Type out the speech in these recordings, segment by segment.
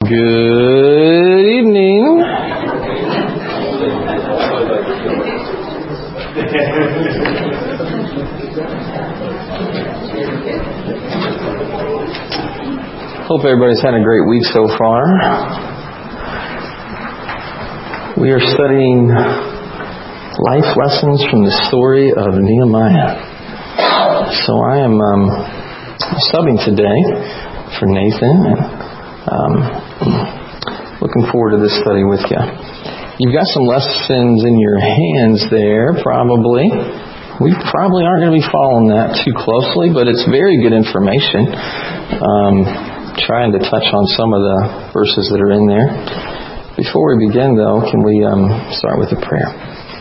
Good evening. Hope everybody's had a great week so far. We are studying life lessons from the story of Nehemiah. So I am subbing today for Nathan, and looking forward to this study with you. You've got some lessons in your hands there, probably. We probably aren't going to be following that too closely, but it's very good information. Trying to touch on some of the verses that are in there. Before we begin, though, can we start with a prayer?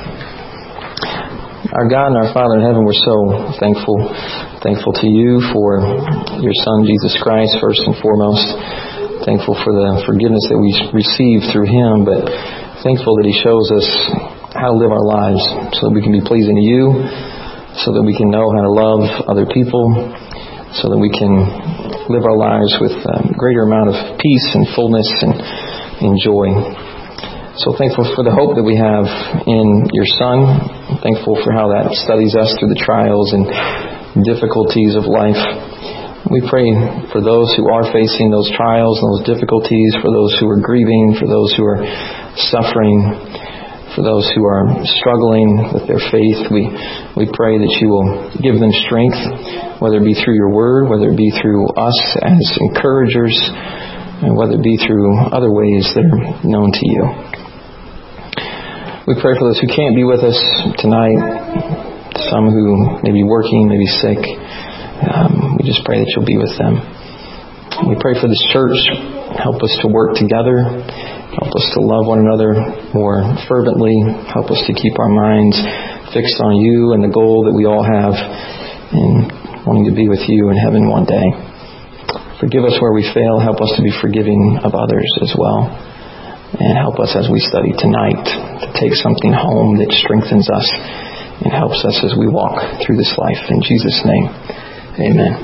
Our God and our Father in heaven, we're so thankful to you for your Son, Jesus Christ, first and foremost. Thankful for the forgiveness that we receive through Him, but thankful that He shows us how to live our lives so that we can be pleasing to you, so that we can know how to love other people, so that we can live our lives with a greater amount of peace and fullness and joy. So thankful for the hope that we have in your Son. Thankful for how that studies us through the trials and difficulties of life. We pray for those who are facing those trials and those difficulties, for those who are grieving, for those who are suffering, for those who are struggling with their faith. We pray that you will give them strength, whether it be through your word, whether it be through us as encouragers, and whether it be through other ways that are known to you. We pray for those who can't be with us tonight, some who may be working, may be sick. We just pray that you'll be with them. We pray for this church. Help us to work together. Help us to love one another more fervently. Help us to keep our minds fixed on you and the goal that we all have in wanting to be with you in heaven one day. Forgive us where we fail. Help us to be forgiving of others as well. And help us as we study tonight to take something home that strengthens us and helps us as we walk through this life. In Jesus' name, amen.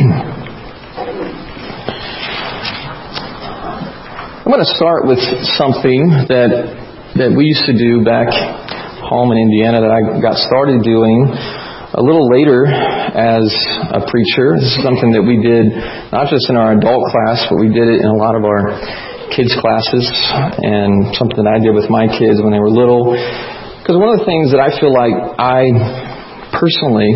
I'm going to start with something that we used to do back home in Indiana that I got started doing a little later as a preacher. This is something that we did not just in our adult class, but we did it in a lot of our kids' classes, and something that I did with my kids when they were little. Because one of the things that I feel like I personally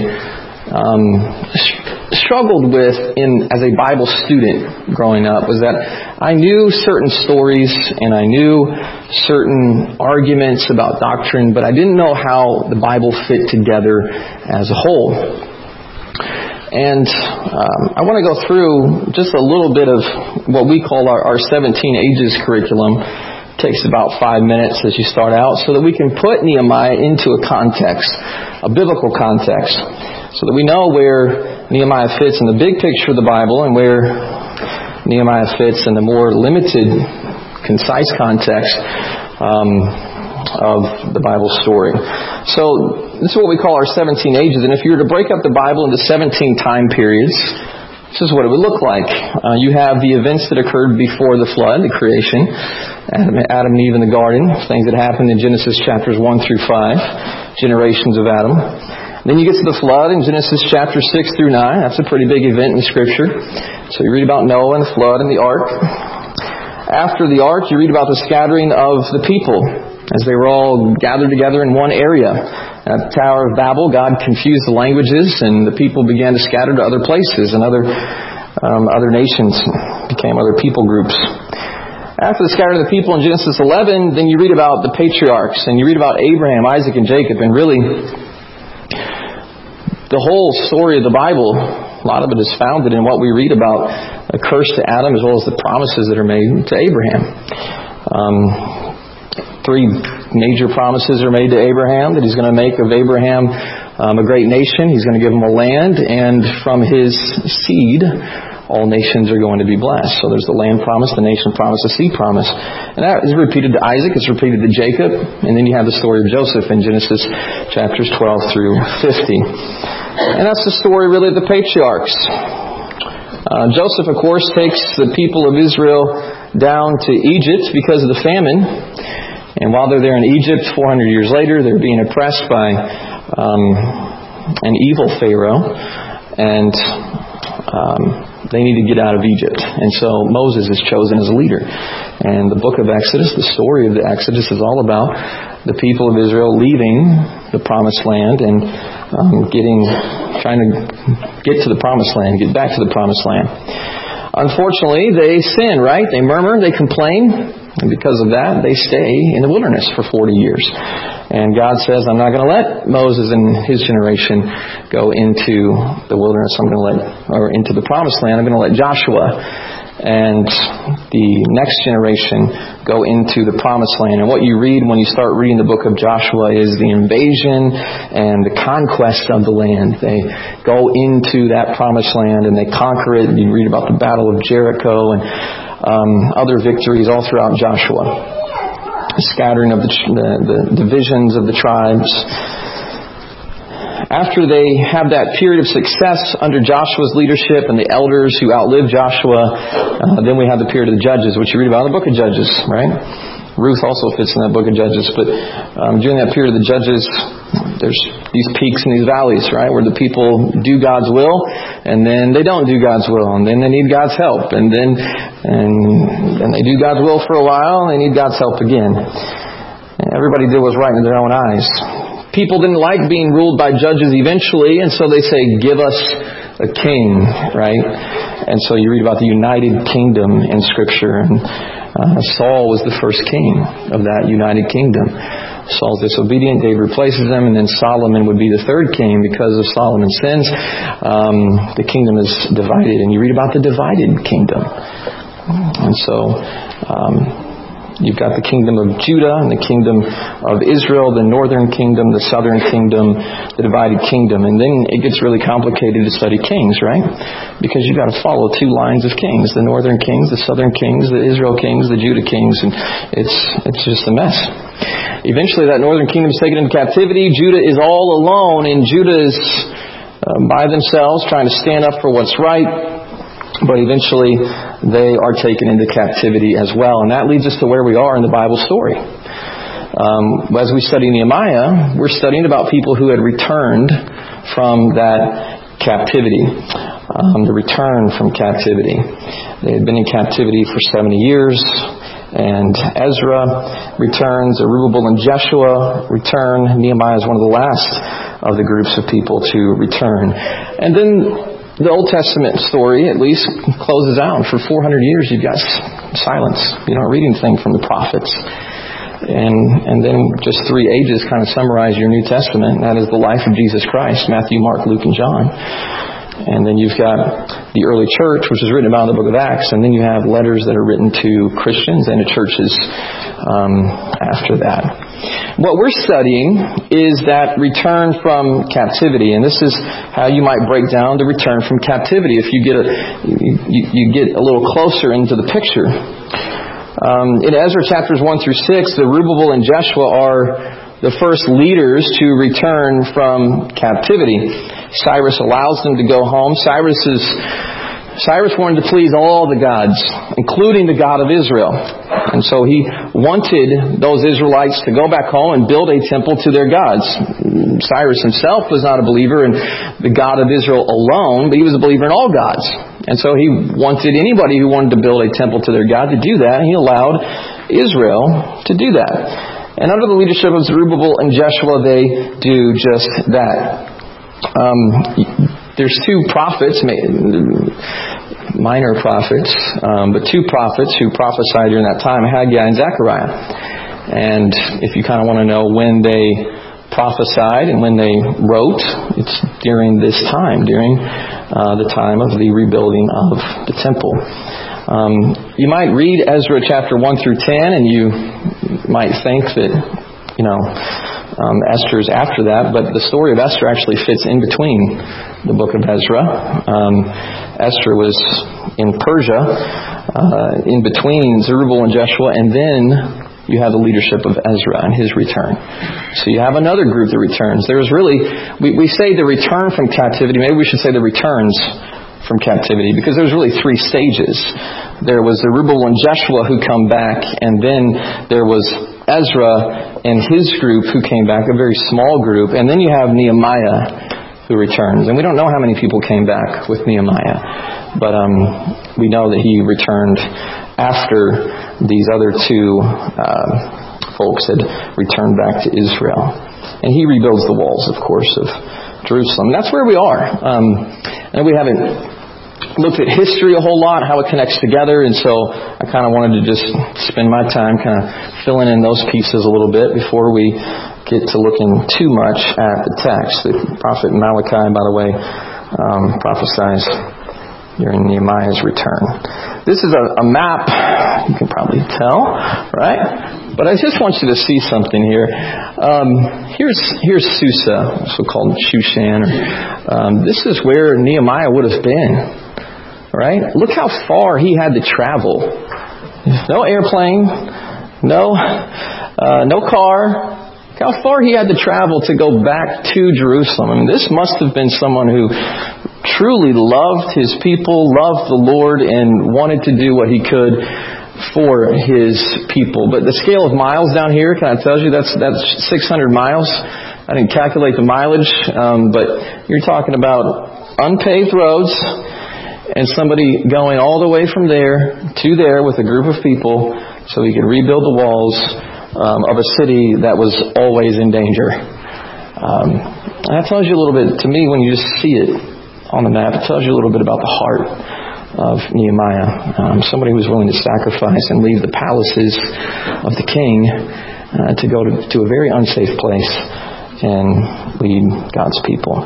struggled with as a Bible student growing up was that I knew certain stories and I knew certain arguments about doctrine, but I didn't know how the Bible fit together as a whole. And I want to go through just a little bit of what we call our 17 Ages curriculum. It takes about 5 minutes as you start out so that we can put Nehemiah into a context, a biblical context, so that we know where Nehemiah fits in the big picture of the Bible and where Nehemiah fits in the more limited, concise context of the Bible story. So this is what we call our 17 ages. And if you were to break up the Bible into 17 time periods, this is what it would look like. You have the events that occurred before the flood, the creation, Adam and Eve in the garden, things that happened in Genesis chapters 1 through 5, generations of Adam. Then you get to the flood in Genesis chapter 6 through 9. That's a pretty big event in Scripture. So you read about Noah and the flood and the ark. After the ark, you read about the scattering of the people as they were all gathered together in one area. At the Tower of Babel, God confused the languages and the people began to scatter to other places and other nations became other people groups. After the scattering of the people in Genesis 11, then you read about the patriarchs and you read about Abraham, Isaac, and Jacob, and really the whole story of the Bible, a lot of it is founded in what we read about a curse to Adam as well as the promises that are made to Abraham. 3 major promises are made to Abraham, that He's going to make of Abraham a great nation. He's going to give him a land, and from his seed all nations are going to be blessed. So there's the land promise, the nation promise, the seed promise. And that is repeated to Isaac, it's repeated to Jacob, and then you have the story of Joseph in Genesis chapters 12 through 50. And that's the story really of the patriarchs. Joseph, of course, takes the people of Israel down to Egypt because of the famine. And while they're there in Egypt, 400 years later, they're being oppressed by an evil Pharaoh. And they need to get out of Egypt. And so Moses is chosen as a leader. And the book of Exodus, the story of the Exodus, is all about the people of Israel leaving the promised land and trying to get to the promised land, get back to the promised land. Unfortunately, they sin, right? They murmur, they complain. And because of that, they stay in the wilderness for 40 years. And God says, I'm not going to let Moses and his generation go into the wilderness. Into the promised land. I'm going to let Joshua and the next generation go into the promised land. And what you read when you start reading the book of Joshua is the invasion and the conquest of the land. They go into that promised land and they conquer it. And you read about the Battle of Jericho and other victories all throughout Joshua. The scattering of the divisions of the tribes. After they have that period of success under Joshua's leadership and the elders who outlived Joshua, then we have the period of the Judges, which you read about in the book of Judges, right? Ruth also fits in that book of Judges. But during that period of the Judges, there's these peaks and these valleys, right? Where the people do God's will, and then they don't do God's will, and then they need God's help, and then they do God's will for a while, and they need God's help again. And everybody did what was right in their own eyes. People didn't like being ruled by judges eventually, and so they say, give us a king, right? And so you read about the united kingdom in Scripture, and Saul was the first king of that united kingdom. Saul's disobedient, David replaces him, and then Solomon would be the third king because of Solomon's sins. The kingdom is divided, and you read about the divided kingdom. And so you've got the kingdom of Judah and the kingdom of Israel, the northern kingdom, the southern kingdom, the divided kingdom. And then it gets really complicated to study kings, right? Because you've got to follow two lines of kings, the northern kings, the southern kings, the Israel kings, the Judah kings, and it's just a mess. Eventually that northern kingdom is taken into captivity. Judah is all alone, and Judah is by themselves trying to stand up for what's right. But eventually they are taken into captivity as well. And that leads us to where we are in the Bible story. As we study Nehemiah, we're studying about people who had returned from that captivity. The return from captivity. They had been in captivity for 70 years. And Ezra returns, Zerubbabel and Jeshua return. Nehemiah is one of the last of the groups of people to return. And then the Old Testament story, at least, closes out. For 400 years, you've got silence. You don't read anything from the prophets. And then just 3 ages kind of summarize your New Testament. And that is the life of Jesus Christ, Matthew, Mark, Luke, and John. And then you've got the early church, which is written about in the book of Acts. And then you have letters that are written to Christians and to churches after that. What we're studying is that return from captivity. And this is how you might break down the return from captivity if you get a little closer into the picture. In Ezra chapters 1 through 6, Zerubbabel and Jeshua are the first leaders to return from captivity. Cyrus allows them to go home. Cyrus wanted to please all the gods, including the God of Israel. And so he wanted those Israelites to go back home and build a temple to their gods. Cyrus himself was not a believer in the God of Israel alone, but he was a believer in all gods. And so he wanted anybody who wanted to build a temple to their God to do that, and he allowed Israel to do that. And under the leadership of Zerubbabel and Jeshua, they do just that. There's 2 prophets, minor prophets, but 2 prophets who prophesied during that time, Haggai and Zechariah. And if you kind of want to know when they prophesied and when they wrote, it's during this time, during the time of the rebuilding of the temple. You might read Ezra chapter 1 through 10, and you might think that, Esther is after that, but the story of Esther actually fits in between the book of Ezra. Esther was in Persia, in between Zerubbabel and Jeshua, and then you have the leadership of Ezra and his return. So you have another group that returns. There's really, we say the return from captivity, maybe we should say the returns from captivity, because there's really 3 stages. there was Zerubbabel and Jeshua who come back, and then there was Ezra and his group who came back, a very small group, and then you have Nehemiah who returns. And we don't know how many people came back with Nehemiah, but we know that he returned after these other two folks had returned back to Israel. And he rebuilds the walls, of course, of Jerusalem. That's where we are. And we haven't looked at history a whole lot, how it connects together, and so I kind of wanted to just spend my time kind of filling in those pieces a little bit before we get to looking too much at the text. The prophet Malachi, by the way, prophesies during Nehemiah's return. This is a map, you can probably tell, right? But I just want you to see something here. Here's Susa, so-called Shushan. This is where Nehemiah would have been, right? Look how far he had to travel. No airplane, no car. Look how far he had to travel to go back to Jerusalem. I mean, this must have been someone who truly loved his people, loved the Lord, and wanted to do what he could for his people. But the scale of miles down here, can I tell you, that's 600 miles. I didn't calculate the mileage, but you're talking about unpaved roads and somebody going all the way from there to there with a group of people so he could rebuild the walls of a city that was always in danger. And that tells you a little bit, to me, when you just see it on the map, it tells you a little bit about the heart of Nehemiah. Somebody who was willing to sacrifice and leave the palaces of the king to go to a very unsafe place and lead God's people.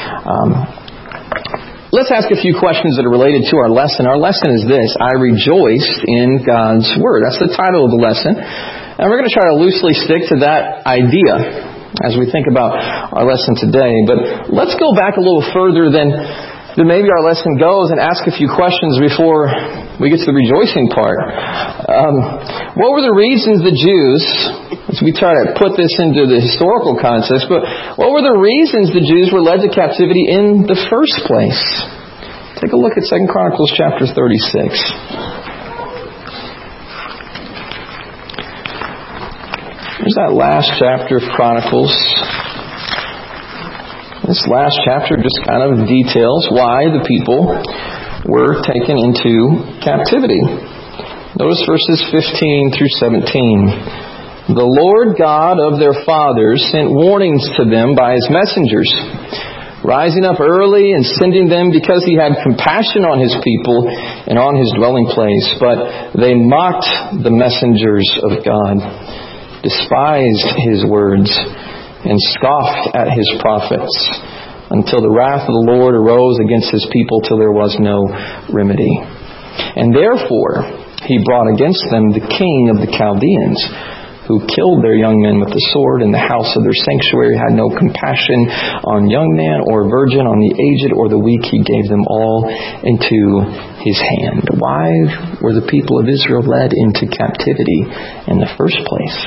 Let's ask a few questions that are related to our lesson. Our lesson is this: I rejoiced in God's Word. That's the title of the lesson. And we're going to try to loosely stick to that idea as we think about our lesson today. But let's go back a little further than maybe our lesson goes and ask a few questions before we get to the rejoicing part. What were the reasons the Jews, as we try to put this into the historical context, but what were the reasons the Jews were led to captivity in the first place? Take a look at 2 Chronicles chapter 36. There's that last chapter of Chronicles. This last chapter just kind of details why the people were taken into captivity. Notice verses 15 through 17. The Lord God of their fathers sent warnings to them by His messengers, rising up early and sending them because He had compassion on His people and on His dwelling place. But they mocked the messengers of God, despised His words, and scoffed at His prophets, until the wrath of the Lord arose against His people till there was no remedy. And therefore He brought against them the king of the Chaldeans, who killed their young men with the sword, and the house of their sanctuary had no compassion on young man or virgin, on the aged or the weak. He gave them all into His hand. Why were the people of Israel led into captivity in the first place?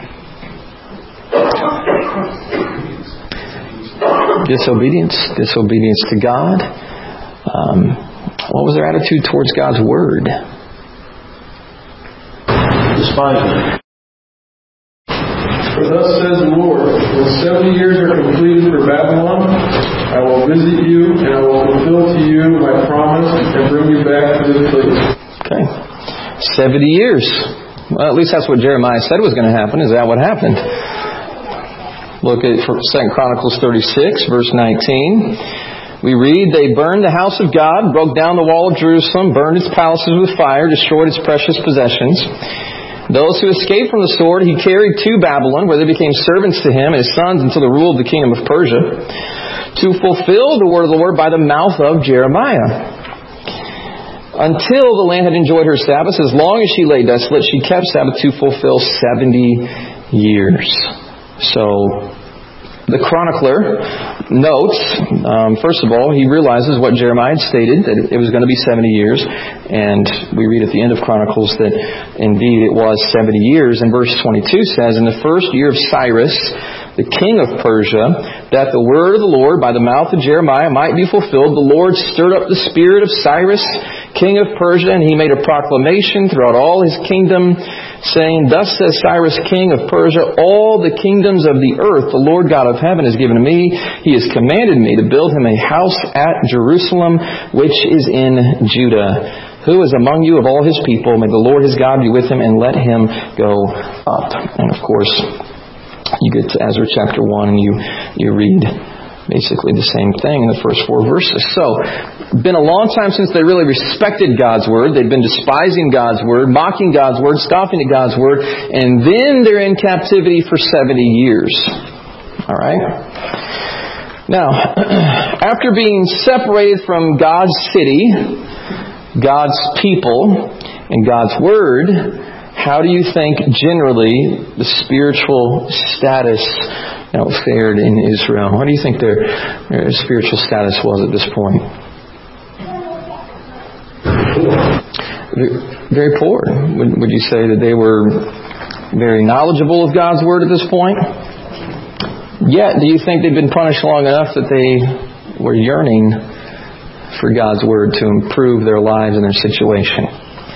Disobedience to God. What was their attitude towards God's Word? Despising. For thus says the Lord, when 70 years are completed for Babylon, I will visit you, and I will fulfill to you my promise, and bring you back to this place. Okay. 70 years. Well, at least that's what Jeremiah said was going to happen. Is that what happened? Look at 2 Chronicles 36, verse 19. We read, they burned the house of God, broke down the wall of Jerusalem, burned its palaces with fire, destroyed its precious possessions. Those who escaped from the sword He carried to Babylon, where they became servants to him and his sons until the rule of the kingdom of Persia, to fulfill the word of the Lord by the mouth of Jeremiah. Until the land had enjoyed her Sabbaths, as long as she lay desolate, she kept Sabbath to fulfill 70 years. So the chronicler notes, first of all, he realizes what Jeremiah had stated, that it was going to be 70 years. And we read at the end of Chronicles that indeed it was 70 years. And verse 22 says, in the first year of Cyrus, the king of Persia, that the word of the Lord by the mouth of Jeremiah might be fulfilled, the Lord stirred up the spirit of Cyrus, king of Persia, and he made a proclamation throughout all his kingdom, saying, Thus says Cyrus, king of Persia, all the kingdoms of the earth the Lord God of heaven has given to me. He has commanded me to build him a house at Jerusalem, which is in Judah. Who is among you of all his people? May the Lord his God be with him, and let him go up. And of course, you get to Ezra chapter 1 and you read basically the same thing in the first 4 verses. So, been a long time since they really respected God's Word. They've been despising God's Word, mocking God's Word, scoffing at God's Word, and then they're in captivity for 70 years. Alright? Now, after being separated from God's city, God's people, and God's Word, how do you think generally the spiritual status fared in Israel? What do you think their spiritual status was at this point? Very poor. Would you say that they were very knowledgeable of God's Word at this point? Yet, do you think they'd been punished long enough that they were yearning for God's Word to improve their lives and their situation?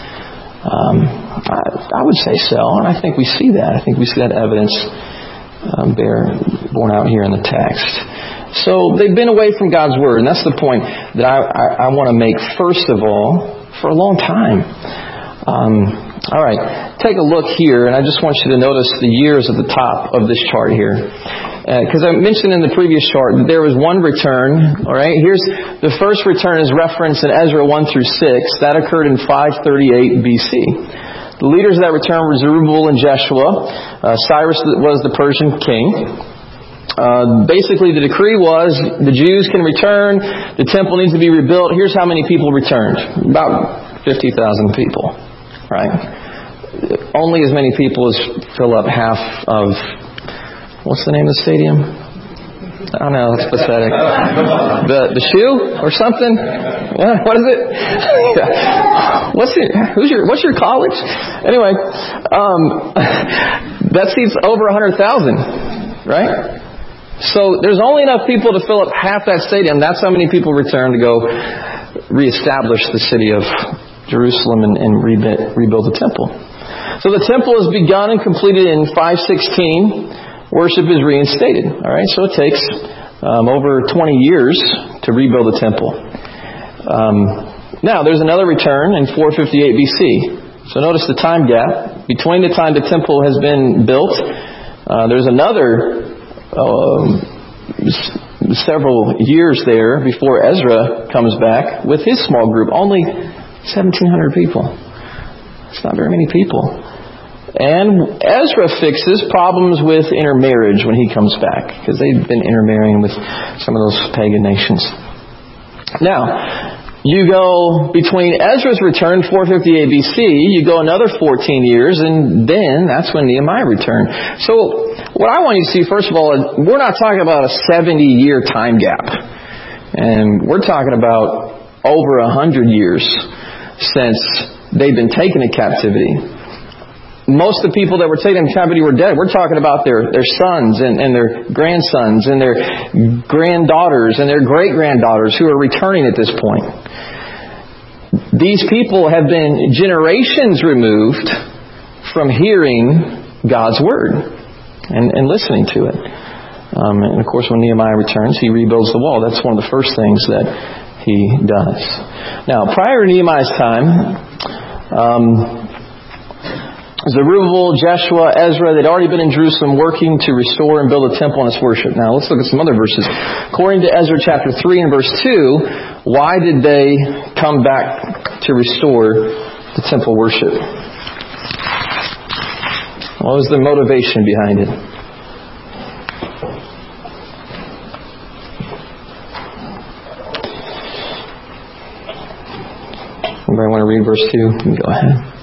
I would say so, and I think we see that. I think we see that evidence borne out here in the text. So they've been away from God's Word, and that's the point that I want to make first of all for a long time. All right, take a look here, and I just want you to notice the years at the top of this chart here. Because I mentioned in the previous chart that there was one return. All right, here's the first return is referenced in Ezra 1 through 6. That occurred in 538 BC. The leaders of that return were Zerubbabel and Jeshua. Cyrus was the Persian king. Basically, the decree was the Jews can return. The temple needs to be rebuilt. Here's how many people returned. About 50,000 people. Right? Only as many people as fill up half of... What's the name of the stadium? I don't know. It's pathetic. The shoe or something? What is it? What's your college? Anyway, that seats over 100,000, right? So there's only enough people to fill up half that stadium. That's how many people returned to go reestablish the city of Jerusalem and rebuild the temple. So the temple is begun and completed in 516. Worship is reinstated. All right, so it takes over 20 years to rebuild the temple. Now, there's another return in 458 BC. So notice the time gap between the time the temple has been built. There's another several years there before Ezra comes back with his small group. Only 1,700 people. It's not very many people. And Ezra fixes problems with intermarriage when he comes back, because they've been intermarrying with some of those pagan nations. Now, you go between Ezra's return, 458 BC, you go another 14 years, and then that's when Nehemiah returned. So, what I want you to see, first of all, is we're not talking about a 70-year time gap. And we're talking about over 100 years since they've been taken into captivity. Most of the people that were taken in captivity were dead. We're talking about their sons and their grandsons and their granddaughters and their great-granddaughters who are returning at this point. These people have been generations removed from hearing God's Word and listening to it. And of course, when Nehemiah returns, he rebuilds the wall. That's one of the first things that he does. Now, prior to Nehemiah's time, Zerubbabel, Jeshua, Ezra, they'd already been in Jerusalem working to restore and build a temple and its worship. Now, let's look at some other verses. According to Ezra chapter 3 and verse 2, why did they come back to restore the temple worship? What was the motivation behind it? Anybody want to read verse 2? You can go ahead.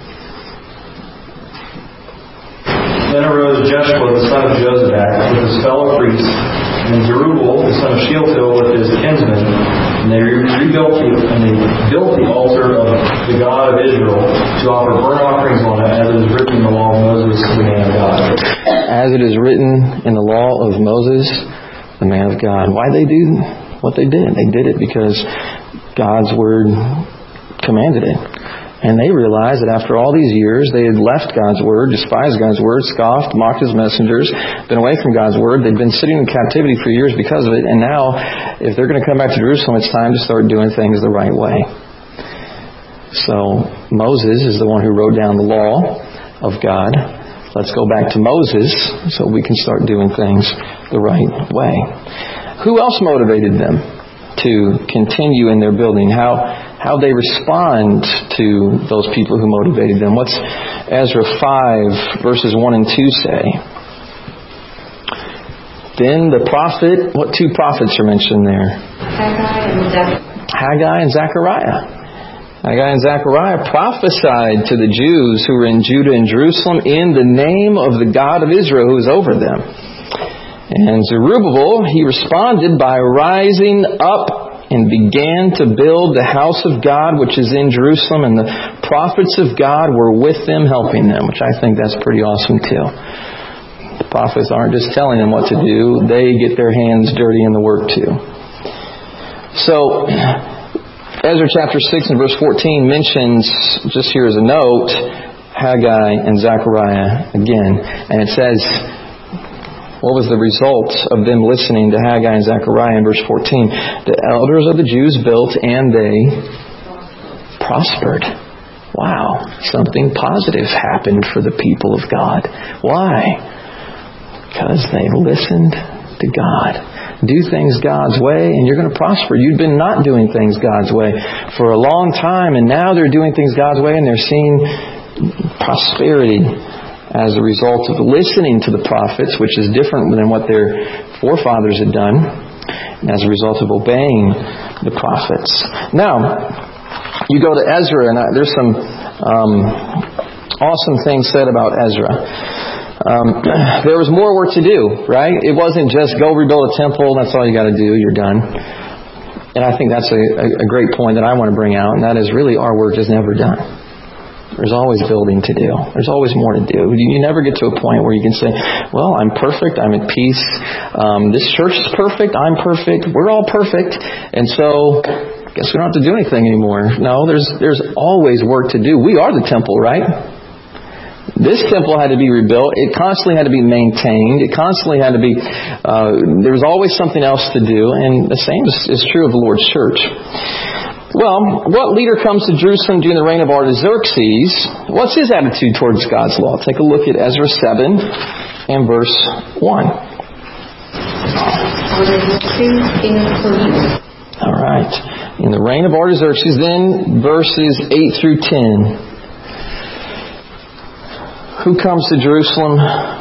Then arose Jeshua the son of Jozadak with his fellow priests, and Zerubbabel the son of Shealtiel with his kinsmen, and they built the altar of the God of Israel to offer burnt offerings on it, as it is written in the law of Moses, the man of God. As it is written in the law of Moses, the man of God. Why they do what they did? They did it because God's Word commanded it. And they realized that after all these years, they had left God's Word, despised God's Word, scoffed, mocked His messengers, been away from God's Word. They'd been sitting in captivity for years because of it. And now, if they're going to come back to Jerusalem, it's time to start doing things the right way. So, Moses is the one who wrote down the law of God. Let's go back to Moses so we can start doing things the right way. Who else motivated them to continue in their building? How they respond to those people who motivated them. What's Ezra 5 verses 1 and 2 say? Then the prophet, what two prophets are mentioned there? Haggai and Zechariah. Haggai and Zechariah prophesied to the Jews who were in Judah and Jerusalem in the name of the God of Israel who is over them. And Zerubbabel, he responded by rising up and began to build the house of God which is in Jerusalem, and the prophets of God were with them, helping them, which I think that's pretty awesome too. The prophets aren't just telling them what to do, they get their hands dirty in the work too. So, Ezra chapter 6 and verse 14 mentions, just here as a note, Haggai and Zechariah again. And it says, what was the result of them listening to Haggai and Zechariah in verse 14? The elders of the Jews built and they prospered. Wow. Something positive happened for the people of God. Why? Because they listened to God. Do things God's way and you're going to prosper. You've been not doing things God's way for a long time, and now they're doing things God's way and they're seeing prosperity as a result of listening to the prophets, which is different than what their forefathers had done, and as a result of obeying the prophets. Now, you go to Ezra, and there's some awesome things said about Ezra. There was more work to do, right? It wasn't just go rebuild a temple, that's all you got to do, you're done. And I think that's a great point that I want to bring out, and that is really our work is never done. There's always building to do. There's always more to do. You never get to a point where you can say, well, I'm perfect, I'm at peace. This church is perfect, I'm perfect, we're all perfect, and so I guess we don't have to do anything anymore. No, there's always work to do. We are the temple, right? This temple had to be rebuilt. It constantly had to be maintained. It constantly had to be... there was always something else to do, and the same is true of the Lord's church. Well, what leader comes to Jerusalem during the reign of Artaxerxes? What's his attitude towards God's law? Take a look at Ezra 7 and verse 1. All right. In the reign of Artaxerxes, then verses 8 through 10. Who comes to Jerusalem?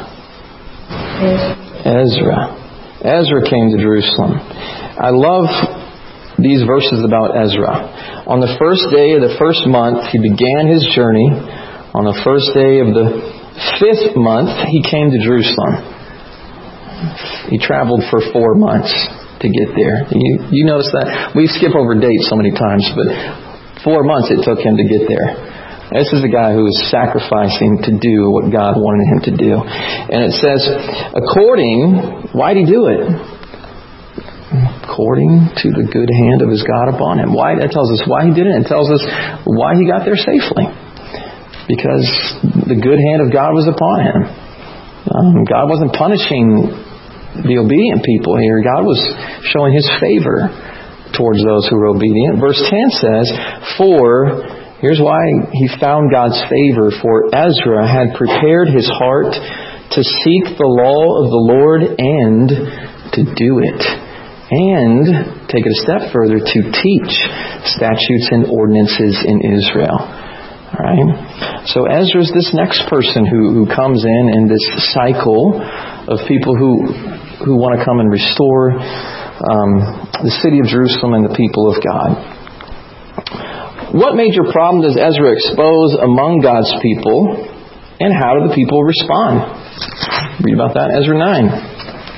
Ezra. Ezra came to Jerusalem. I love these verses about Ezra. On the first day of the first month, he began his journey. On the first day of the 5th month, he came to Jerusalem. He traveled for 4 months to get there. You notice that? We skip over dates so many times, but 4 months it took him to get there. This is a guy who was sacrificing to do what God wanted him to do. And it says, why did he do it? According to the good hand of his God upon him. Why? That tells us why he did it. It tells us why he got there safely. Because the good hand of God was upon him. God wasn't punishing the obedient people here. God was showing His favor towards those who were obedient. Verse 10 says, here's why he found God's favor. For Ezra had prepared his heart to seek the law of the Lord and to do it. And, take it a step further, to teach statutes and ordinances in Israel. Alright? So Ezra's this next person who comes in this cycle of people who want to come and restore the city of Jerusalem and the people of God. What major problem does Ezra expose among God's people, and how do the people respond? Read about that in Ezra 9.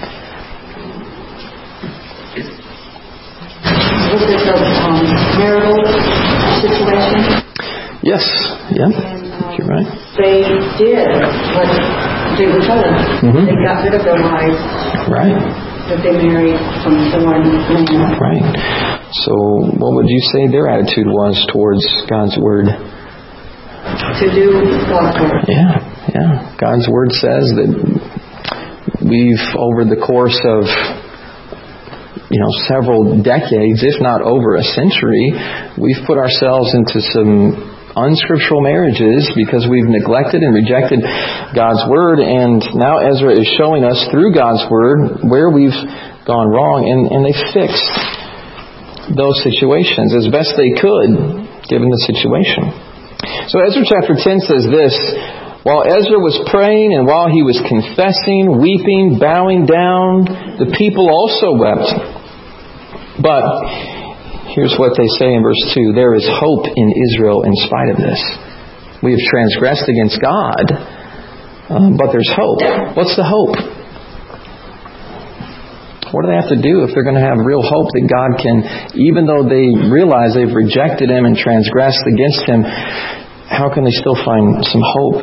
Was it a marital situation? Yes. Yeah. You're right. They did what they were told. Mm-hmm. They got rid of their wives. Right. That they married from foreign men. Right. So what would you say their attitude was towards God's Word? To do God's Word. Yeah. God's Word says that we've, over the course of several decades, if not over a century, we've put ourselves into some unscriptural marriages because we've neglected and rejected God's Word, and now Ezra is showing us through God's Word where we've gone wrong, and they fixed those situations as best they could given the situation. So Ezra chapter 10 says this: while Ezra was praying and while he was confessing, weeping, bowing down, the people also wept. But here's what they say in verse 2. There is hope in Israel in spite of this. We have transgressed against God, but there's hope. What's the hope? What do they have to do if they're going to have real hope that God can, even though they realize they've rejected Him and transgressed against Him, how can they still find some hope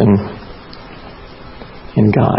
in God?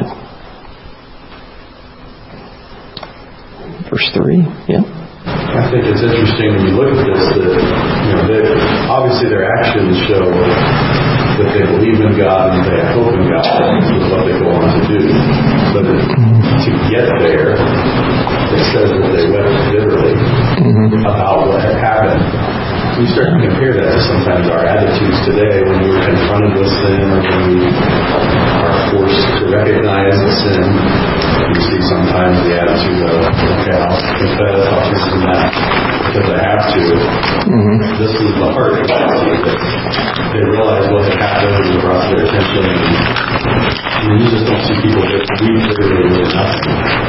Verse 3, yeah. I think it's interesting when you look at this that obviously their actions show that they believe in God and they have hope in God. This is what they go on to do. But to get there, it says that they wept bitterly about what had happened. We start to compare that to sometimes our attitudes today when we're confronted with sin or when we are forced to recognize the sin. You see sometimes the attitude of, okay, I'll confess, I'll turn from that because I have to. This is the heart of attitude that they realize what had happened and was brought to their attention. And you just don't see people just weep bitterly with nothing.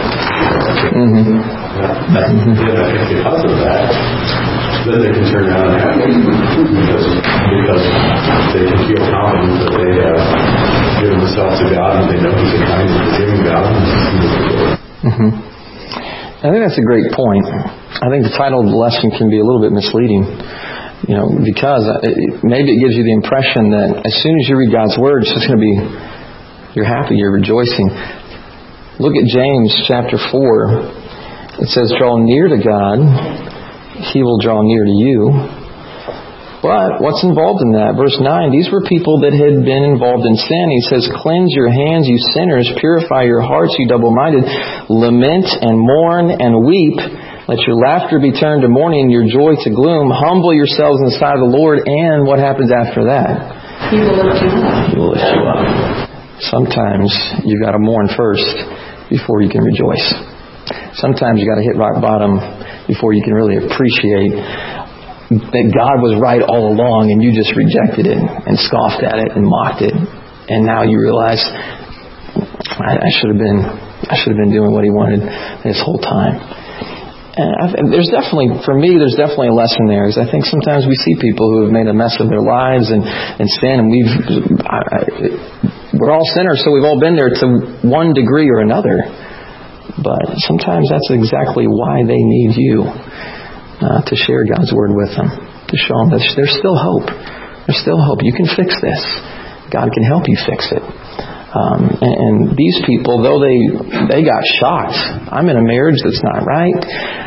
I think because of that, then they can turn around and happy because they can feel confident that they have given themselves to God and they know He's a kind and forgiving God. I think that's a great point. I think the title of the lesson can be a little bit misleading, because maybe it gives you the impression that as soon as you read God's Word, it's just going to be, you're happy, you're rejoicing. Look at James chapter 4. It says, draw near to God, He will draw near to you. But what's involved in that? Verse 9, these were people that had been involved in sin. He says, cleanse your hands, you sinners. Purify your hearts, you double-minded. Lament and mourn and weep. Let your laughter be turned to mourning and your joy to gloom. Humble yourselves in the sight of the Lord. And what happens after that? He will lift you up. He will lift you up. Sometimes you've got to mourn first before you can rejoice. Sometimes you've got to hit rock bottom before you can really appreciate that God was right all along and you just rejected it and scoffed at it and mocked it, and now you realize I should have been doing what He wanted this whole time. And there's definitely a lesson there, because I think sometimes we see people who have made a mess of their lives and sin, and we're all sinners, so we've all been there to one degree or another. But sometimes that's exactly why they need you. To share God's Word with them, to show them that there's still hope. There's still hope. You can fix this. God can help you fix it. And these people, though they got shocked. I'm in a marriage that's not right.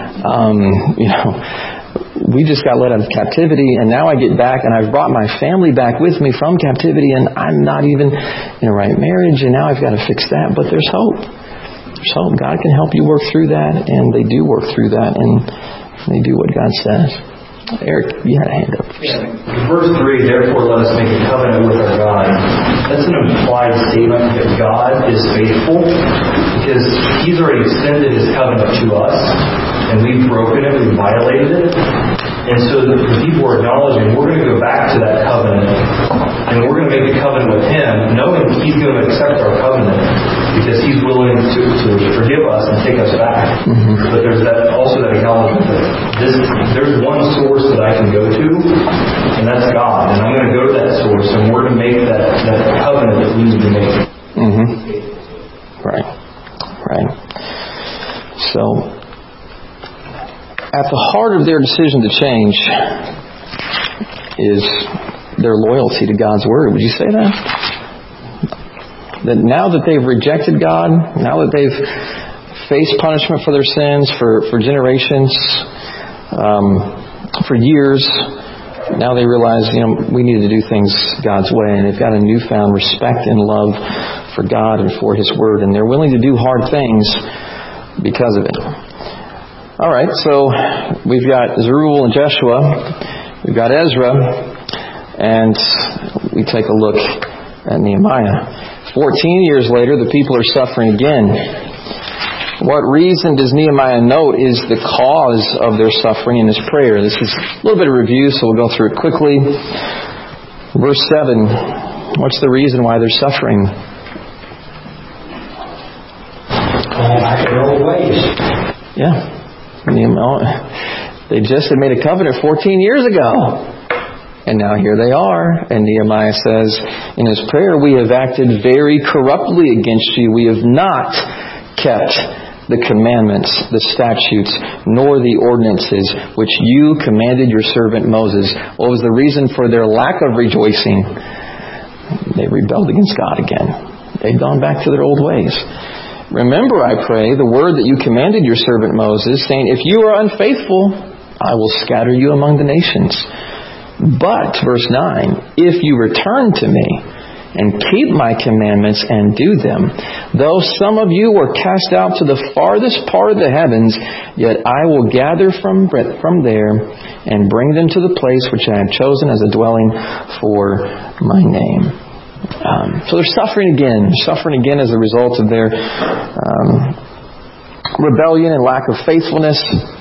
We just got let out of captivity, and now I get back, and I've brought my family back with me from captivity, and I'm not even in a right marriage, and now I've got to fix that. But there's hope. There's hope. God can help you work through that, and they do work through that, and they do what God says. Eric, you had a hand up. Verse 3, therefore let us make a covenant with our God. That's an implied statement that God is faithful because He's already extended His covenant to us, and we've broken it, we've violated it. And so the people are acknowledging we're going to go back to that covenant, and we're going to make a covenant with Him, knowing He's going to accept our covenant because He's willing to forgive us and take us back. But there's also that acknowledgement that there's one source that I can go to, and that's God. And I'm going to go to that source, and we're going to make that covenant that we need to make. Right. So, at the heart of their decision to change is their loyalty to God's Word. Would you say that? That now that they've rejected God, now that they've faced punishment for their sins for generations, for years. Now they realize, we need to do things God's way, and they've got a newfound respect and love for God and for His Word, and they're willing to do hard things because of it. All right, so we've got Zerubbabel and Jeshua, we've got Ezra, and we take a look at Nehemiah. 14 years later, the people are suffering again. What reason does Nehemiah note is the cause of their suffering in his prayer? This is a little bit of review, so we'll go through it quickly. Verse 7, what's the reason why they're suffering? Back in their old ways. Yeah. They just had made a covenant 14 years ago. And now here they are. And Nehemiah says in his prayer, we have acted very corruptly against you. We have not kept the commandments, the statutes, nor the ordinances which you commanded your servant Moses. What was the reason for their lack of rejoicing? They rebelled against God again. They'd gone back to their old ways. Remember, I pray, the word that you commanded your servant Moses, saying, if you are unfaithful, I will scatter you among the nations. But, verse 9, if you return to me and keep my commandments and do them, though some of you were cast out to the farthest part of the heavens, yet I will gather from there and bring them to the place which I have chosen as a dwelling for my name. So they're suffering again. Suffering again as a result of their rebellion and lack of faithfulness.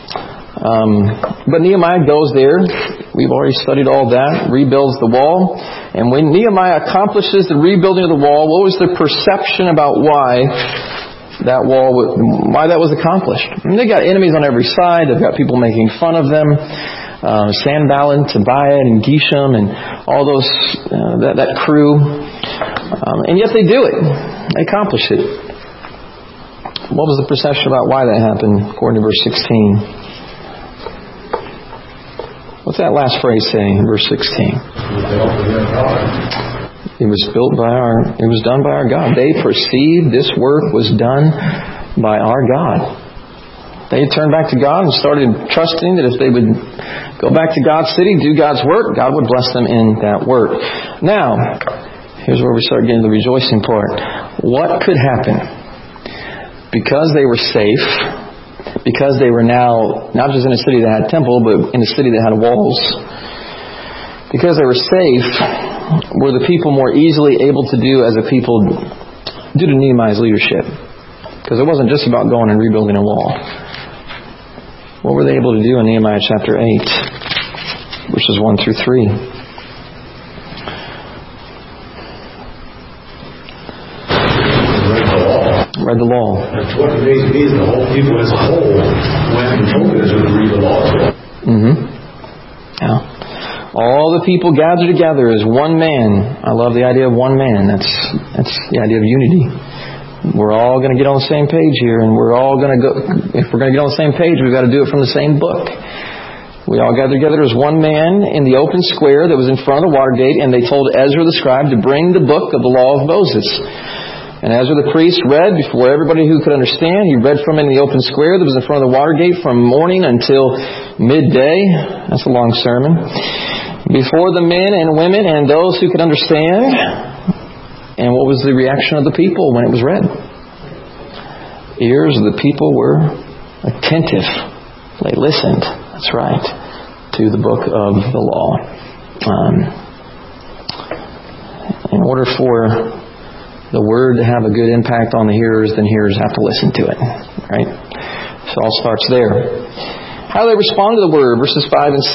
But Nehemiah goes there. We've already studied all that. Rebuilds the wall. And when Nehemiah accomplishes the rebuilding of the wall, what was the perception about why that was accomplished? I mean, they got enemies on every side. They've got people making fun of them. Sanballat, Tobiah, and Geshem, and all those that crew. And yet they do it. They accomplish it. What was the perception about why that happened, according to verse 16? What's that last phrase saying in verse 16? It was done by our God. They perceived this work was done by our God. They had turned back to God and started trusting that if they would go back to God's city, do God's work, God would bless them in that work. Now, here's where we start getting the rejoicing part. What could happen? Because they were safe, because they were now not just in a city that had a temple, but in a city that had walls. Because they were safe, were the people more easily able to do as a people due to Nehemiah's leadership. Because it wasn't just about going and rebuilding a wall. What were they able to do in Nehemiah chapter 8, verses 1 through 3? Read the law. That's what amazed me is the whole people as a whole went and told Israel to read the law as well. Yeah. All the people gathered together as one man. I love the idea of one man. That's the idea of unity. We're all going to get on the same page here, and we're all going to go. If we're going to get on the same page, we've got to do it from the same book. We all gathered together as one man in the open square that was in front of the water gate, and they told Ezra the scribe to bring the book of the law of Moses. And Ezra the priest read before everybody who could understand. He read from it in the open square that was in front of the water gate from morning until midday. That's a long sermon. Before the men and women and those who could understand. And what was the reaction of the people when it was read? Ears of the people were attentive. They listened. That's right. To the book of the law. In order for the word to have a good impact on the hearers, then hearers have to listen to it. Right? So it all starts there. How do they respond to the word? Verses 5 and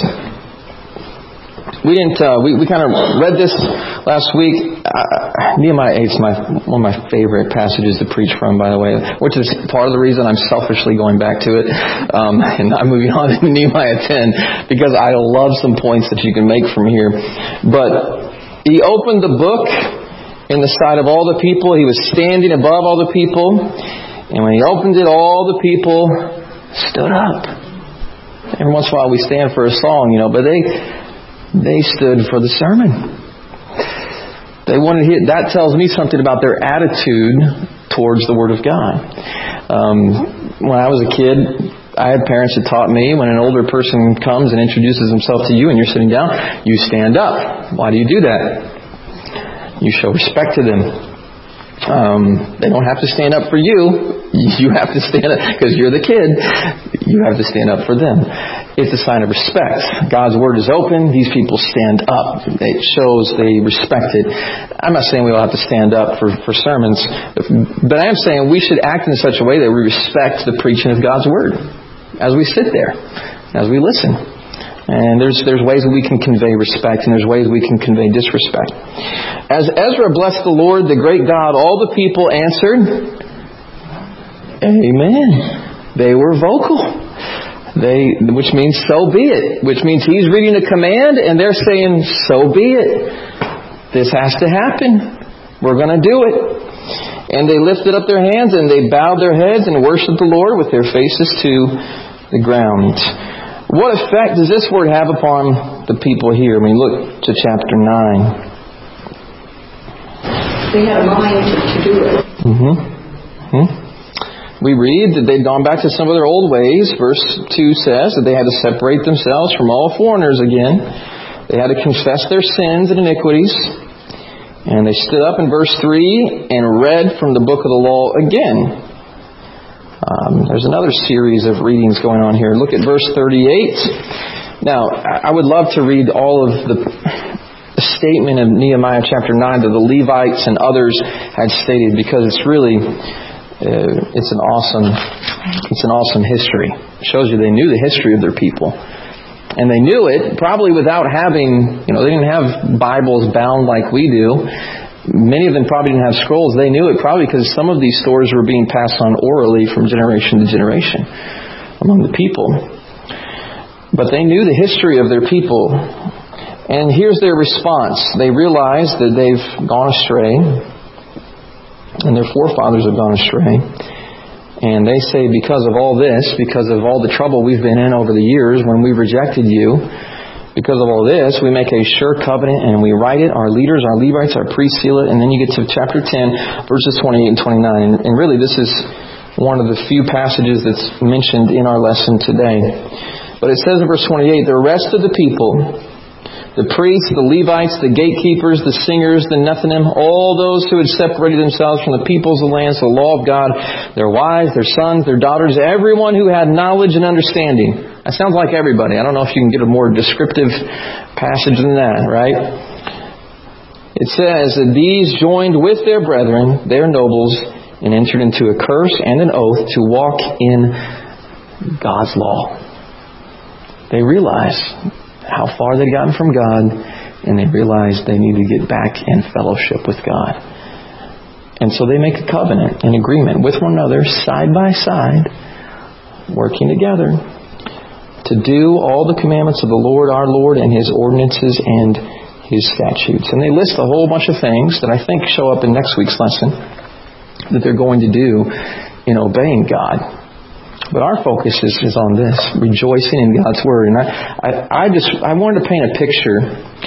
6. We didn't. We kind of read this last week. Nehemiah 8 is one of my favorite passages to preach from, by the way, which is part of the reason I'm selfishly going back to it and not moving on to Nehemiah 10, because I love some points that you can make from here. But he opened the book in the sight of all the people. He was standing above all the people. And when he opened it, all the people stood up. Every once in a while we stand for a song, but they stood for the sermon. They wanted to hear. That tells me something about their attitude towards the Word of God. When I was a kid, I had parents that taught me when an older person comes and introduces himself to you and you're sitting down, you stand up. Why do you do that? You show respect to them. They don't have to stand up for you. You have to stand up because you're the kid. You have to stand up for them. It's a sign of respect. God's Word is open. These people stand up. It shows they respect it. I'm not saying we all have to stand up for sermons, but I am saying we should act in such a way that we respect the preaching of God's Word as we sit there, as we listen. And there's ways that we can convey respect, and there's ways we can convey disrespect. As Ezra blessed the Lord, the great God, all the people answered, Amen. They were vocal. Which means so be it. Which means he's reading a command and they're saying, so be it. This has to happen. We're going to do it. And they lifted up their hands and they bowed their heads and worshiped the Lord with their faces to the ground. What effect does this word have upon the people here? I mean, look to chapter 9. They had a mind to do it. We read that they'd gone back to some of their old ways. Verse 2 says that they had to separate themselves from all foreigners again. They had to confess their sins and iniquities. And they stood up in verse 3 and read from the book of the law again. There's another series of readings going on here. Look at verse 38. Now, I would love to read all of the statement of Nehemiah chapter 9 that the Levites and others had stated, because it's really... It's an awesome history. It shows you they knew the history of their people. And they knew it probably without having, they didn't have Bibles bound like we do. Many of them probably didn't have scrolls. They knew it probably because some of these stories were being passed on orally from generation to generation among the people. But they knew the history of their people. And here's their response. They realize that they've gone astray. And their forefathers have gone astray. And they say, because of all this, because of all the trouble we've been in over the years when we rejected you, because of all this, we make a sure covenant and we write it. Our leaders, our Levites, our priests seal it. And then you get to chapter 10, verses 28 and 29. And really this is one of the few passages that's mentioned in our lesson today. But it says in verse 28, the rest of the people... the priests, the Levites, the gatekeepers, the singers, the Nethinim, all those who had separated themselves from the peoples of the lands, the law of God, their wives, their sons, their daughters, everyone who had knowledge and understanding. That sounds like everybody. I don't know if you can get a more descriptive passage than that, right? It says that these joined with their brethren, their nobles, and entered into a curse and an oath to walk in God's law. They realized how far they'd gotten from God, and they realized they needed to get back in fellowship with God. And so they make a covenant, an agreement with one another, side by side, working together to do all the commandments of the Lord our Lord and His ordinances and His statutes. And they list a whole bunch of things that I think show up in next week's lesson that they're going to do in obeying God. But our focus is on this, rejoicing in God's Word. And I wanted to paint a picture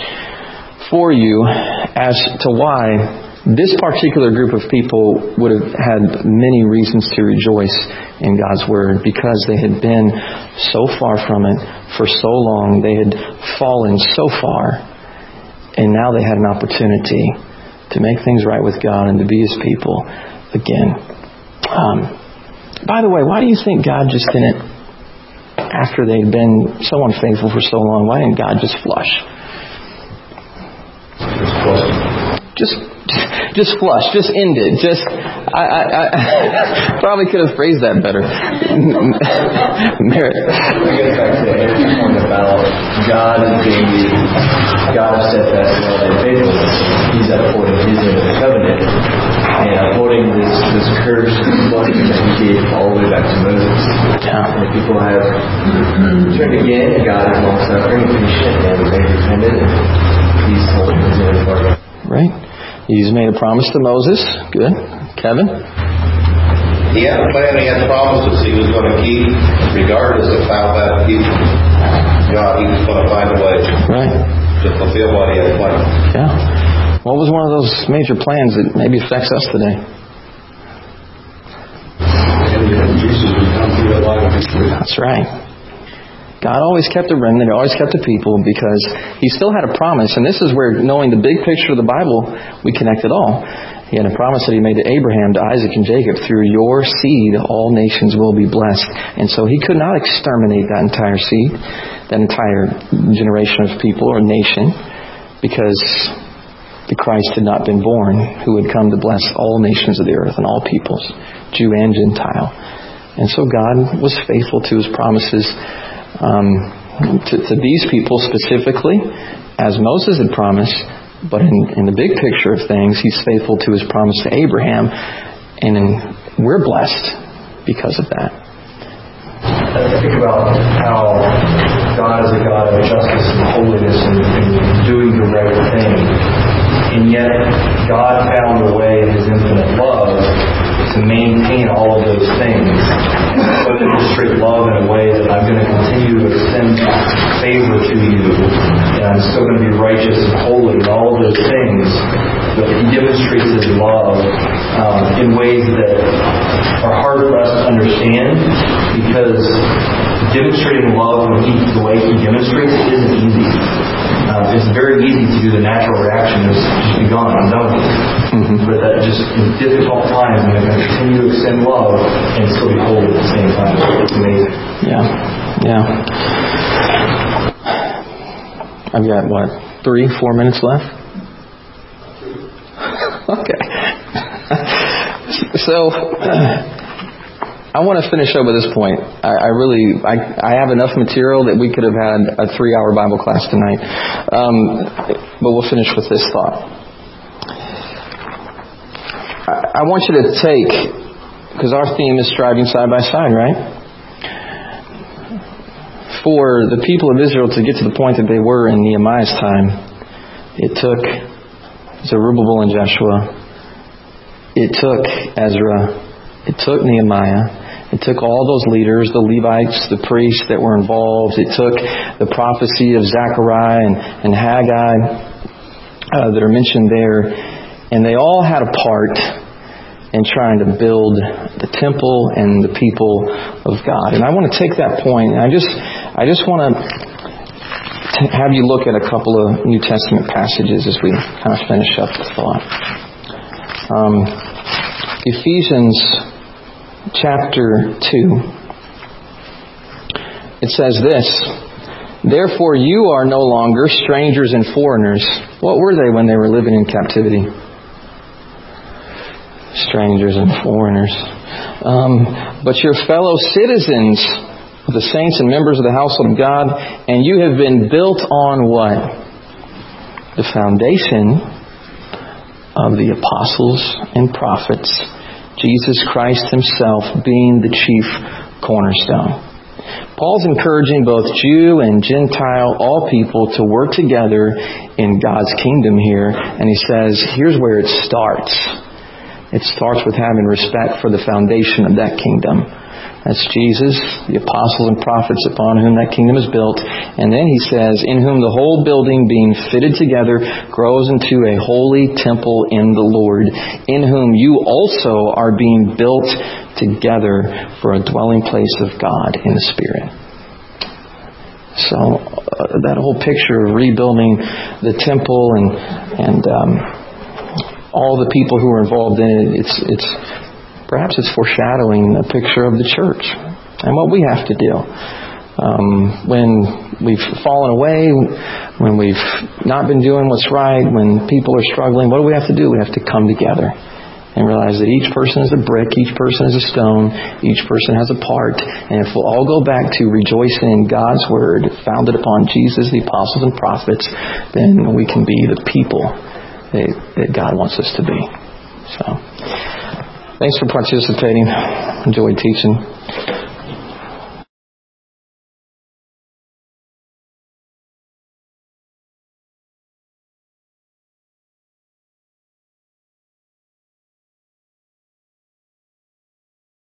for you as to why this particular group of people would have had many reasons to rejoice in God's Word, because they had been so far from it for so long. They had fallen so far, and now they had an opportunity to make things right with God and to be His people again. By the way, why do you think God just didn't, after they'd been so unfaithful for so long, why didn't God just flush? Just flush. Just end it. I probably could have phrased that better. Merritt. I get back to the point about God and being God of steadfast love and faithfulness. He's upholding His end of the covenant and upholding this curse, this blessing that He gave all the way back to Moses. And people have turned again, and God is long suffering, patient, and they repented, and He's holding His end of the Right. He's made a promise to Moses. Good. Kevin? He had a plan, He had promises He was going to keep, regardless of how bad people. God, He was going to find a way to fulfill what He had planned. Yeah. What was one of those major plans that maybe affects us today? Jesus would come through the life of That's right. God always kept a remnant, He always kept a people, because He still had a promise. And this is where, knowing the big picture of the Bible, we connect it all. He had a promise that He made to Abraham, to Isaac, and Jacob. Through your seed, all nations will be blessed. And so He could not exterminate that entire seed, that entire generation of people or nation, because the Christ had not been born, who had come to bless all nations of the earth and all peoples, Jew and Gentile. And so God was faithful to His promises to these people specifically, as Moses had promised. But in the big picture of things, He's faithful to His promise to Abraham, and we're blessed because of that. I think about how God is a God of justice and holiness and doing the right thing. And yet, God found a way in His infinite love to maintain all of those things, but to demonstrate love in a way that I'm going to continue to extend favor to you, and I'm still going to be righteous and holy and all of those things. But He demonstrates His love in ways that are hard for us to understand, because demonstrating love the way He demonstrates it isn't easy. It's very easy to do the natural reaction, just be gone, I'm done with it. Mm-hmm. But that just in difficult times, I'm going to continue to extend love and still be holy at the same time. It's amazing. Yeah. I've got, 3-4 minutes left? Okay. So, I want to finish up with this point. I have enough material that we could have had a 3-hour Bible class tonight. But we'll finish with this thought. I want you to take, because our theme is striving side by side, right? For the people of Israel to get to the point that they were in Nehemiah's time, it took Zerubbabel and Joshua. It took Ezra. It took Nehemiah. It took all those leaders, the Levites, the priests that were involved. It took the prophecy of Zechariah and Haggai that are mentioned there. And they all had a part in trying to build the temple and the people of God. And I want to take that point, and I just want to have you look at a couple of New Testament passages as we kind of finish up the thought. Ephesians chapter 2. It says this: "Therefore you are no longer strangers and foreigners." What were they when they were living in captivity? Strangers and foreigners. "But your fellow citizens of the saints and members of the household of God, and you have been built on" what? "The foundation of the apostles and prophets, Jesus Christ Himself being the chief cornerstone." Paul's encouraging both Jew and Gentile, all people, to work together in God's kingdom here. And he says, here's where it starts. It starts with having respect for the foundation of that kingdom. That's Jesus, the apostles and prophets upon whom that kingdom is built. And then he says, in whom the whole building being fitted together grows into a holy temple in the Lord, in whom you also are being built together for a dwelling place of God in the Spirit. So that whole picture of rebuilding the temple and all the people who are involved in it, it's perhaps it's foreshadowing a picture of the church and what we have to do. When we've fallen away, when we've not been doing what's right, when people are struggling, what do we have to do? We have to come together and realize that each person is a brick, each person is a stone, each person has a part. And if we'll all go back to rejoicing in God's Word, founded upon Jesus, the apostles and prophets, then we can be the people that God wants us to be. So, thanks for participating. Enjoyed teaching.